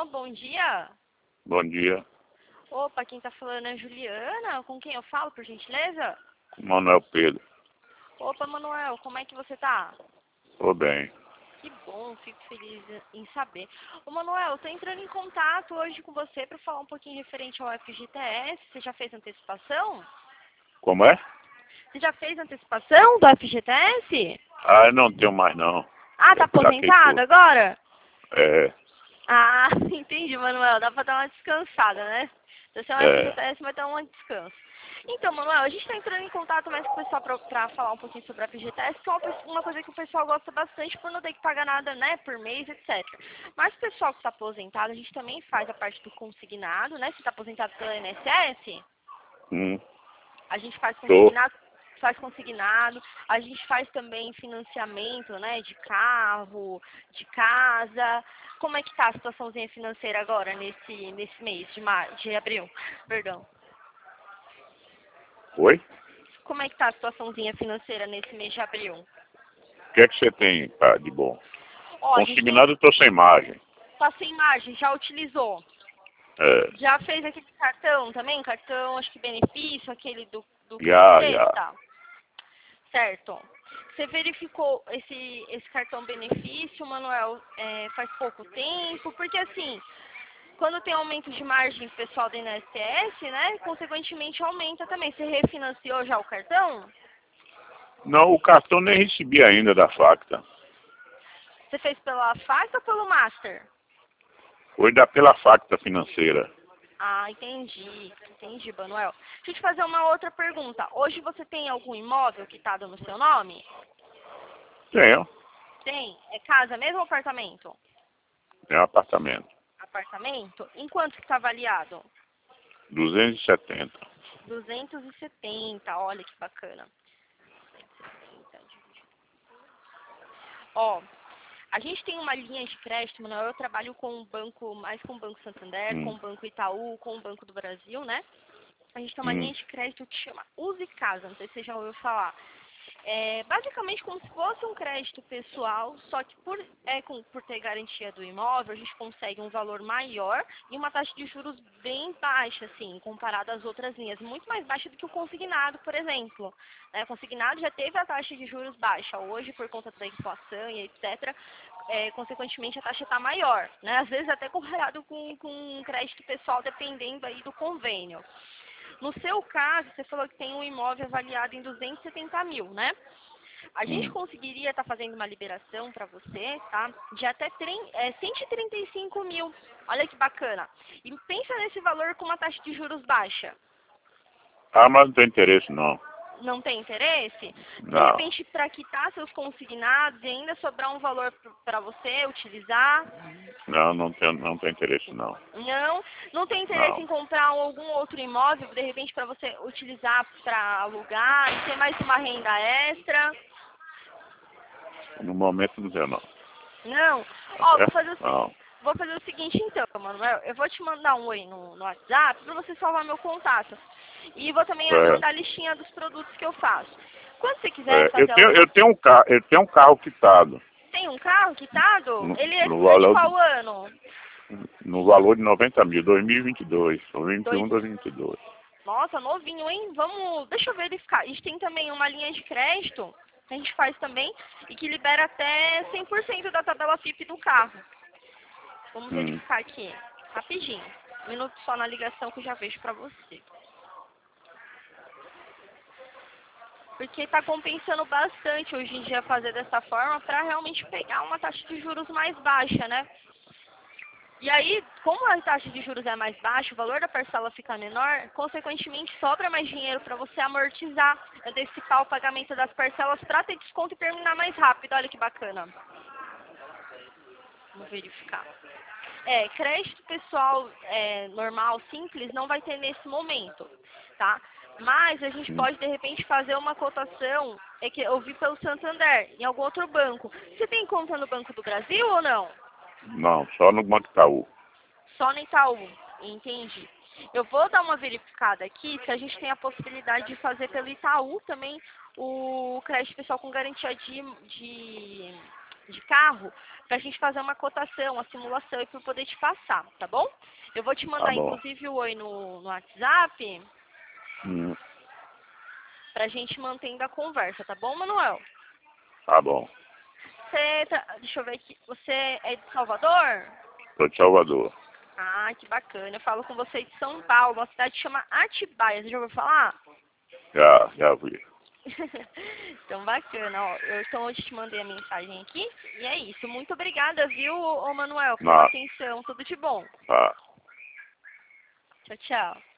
Alô, bom dia. Bom dia, Opa, quem tá falando é a Juliana. Com quem eu falo, por gentileza? Manuel Pedro. Opa, Manuel, como é que você tá? Tô bem. Que bom, fico feliz em saber. Ô, Manuel, eu tô entrando em contato hoje com você para falar um pouquinho referente ao FGTS. Você já fez antecipação? Como é? Você já fez antecipação do FGTS? Ah, eu não tenho mais não. Ah, tá Eu saquei aposentado tudo. agora? É, Ah, entendi, Manuel. Dá pra dar uma descansada, né? Se você é um é. FGTS, vai dar um descanso. Então, Manuel, a gente está entrando em contato mais com o pessoal para falar um pouquinho sobre a FGTS, que é uma coisa que o pessoal gosta bastante por não ter que pagar nada, né, por mês, etc. Mas o pessoal que está aposentado, a gente também faz a parte do consignado, né? Se está aposentado pela INSS, Hum, a gente tô. faz consignado, a gente faz também financiamento, né, de carro, de casa. Como é que tá a situaçãozinha financeira agora nesse mês de abril? Perdão. Oi? Como é que tá a situaçãozinha financeira nesse mês de abril? O que é que você tem, tá, de bom? Ó, a gente Consignado eu tô sem margem. tá sem margem, já utilizou. É, Já fez aquele cartão também? Cartão, acho que benefício, aquele do já, Credita? Certo. Você verificou esse cartão benefício, Manuel, faz pouco tempo? Porque assim, quando tem aumento de margem pessoal do INSS, né, consequentemente aumenta também. Você refinanciou já o cartão? Não, o cartão nem recebi ainda da Facta. Você fez pela FAC ou pelo Master? Foi pela Facta financeira. Ah, entendi, Manuel. Deixa eu te fazer uma outra pergunta. Hoje você tem algum imóvel quitado no seu nome? Tenho. Tem. É casa mesmo ou apartamento? Tem um apartamento. Apartamento? Em quanto que está avaliado? 270. 270, olha que bacana. 270 dividido. Ó, a gente tem uma linha de crédito, Manuel. Eu trabalho com o banco, mais com o Banco Santander, com Hum, o Banco Itaú, com o Banco do Brasil, né? A gente tem uma hum, linha de crédito que chama Use Casa, não sei se você já ouviu falar. É basicamente como se fosse um crédito pessoal, só que por ter garantia do imóvel, a gente consegue um valor maior e uma taxa de juros bem baixa, assim, comparado às outras linhas. Muito mais baixa do que o consignado, por exemplo. O consignado já teve a taxa de juros baixa. Hoje, por conta da inflação e etc., consequentemente a taxa está maior, né? Às vezes até comparado com um crédito pessoal, dependendo aí do convênio. No seu caso, você falou que tem um imóvel avaliado em 270 mil, né? A gente hum. conseguiria estar fazendo uma liberação para você, tá? De até 135 mil. Olha que bacana. E pensa nesse valor com uma taxa de juros baixa. Ah, mas não tem interesse não. Não tem interesse? De Não. repente, para quitar seus consignados e ainda sobrar um valor para você utilizar? Não, não tem interesse não. Não tem interesse Não. em comprar algum outro imóvel, de repente, para você utilizar para alugar e ter mais uma renda extra? No momento não tenho não. Não? Tá Ó, certo? Não. vou fazer o seguinte então, Manuel. Eu vou te mandar um oi no WhatsApp para você salvar meu contato. E vou também É. mandar a listinha dos produtos que eu faço. Quando você quiser É, fazer alguma... eu tenho um carro quitado Tem um carro quitado? no, Ele é no de valor qual ano? no valor de 90 mil, 2022, ou Dois... 21, 2022. Nossa, novinho, hein? Deixa eu verificar. A gente tem também uma linha de crédito que a gente faz também e que libera até 100% da tabela FIP do carro. Vamos Hum. verificar aqui, rapidinho. Um minuto só na ligação que eu já vejo pra você. Porque tá compensando bastante hoje em dia fazer dessa forma para realmente pegar uma taxa de juros mais baixa, né? E aí, como a taxa de juros é mais baixa, o valor da parcela fica menor, consequentemente sobra mais dinheiro para você amortizar, antecipar o pagamento das parcelas para ter desconto e terminar mais rápido. Olha que bacana. Vamos verificar. Crédito pessoal normal, simples, não vai ter nesse momento, tá? Mas a gente Hum. pode, de repente, fazer uma cotação, que eu vi pelo Santander, em algum outro banco. Você tem conta no Banco do Brasil ou não? Não, só no Banco Itaú. Só no Itaú, entendi. Eu vou dar uma verificada aqui se a gente tem a possibilidade de fazer pelo Itaú também o crédito pessoal com garantia de carro pra gente fazer uma cotação, uma simulação e pra eu poder te passar, tá bom? Eu vou te Tá mandar, bom. inclusive, o oi no WhatsApp Hum, pra gente mantendo a conversa, tá bom, Manuel? tá bom. Deixa eu ver aqui. Você é de Salvador? Tô de Salvador. Ah, que bacana. Eu falo com você de São Paulo, uma cidade que chama Atibaia. Você já ouviu falar? Já vi. Então, bacana. Ó, então, hoje te mandei a mensagem aqui. E é isso. Muito obrigada, viu, ô Manuel, pela Na, atenção. Tudo de bom. tá. Tchau, tchau.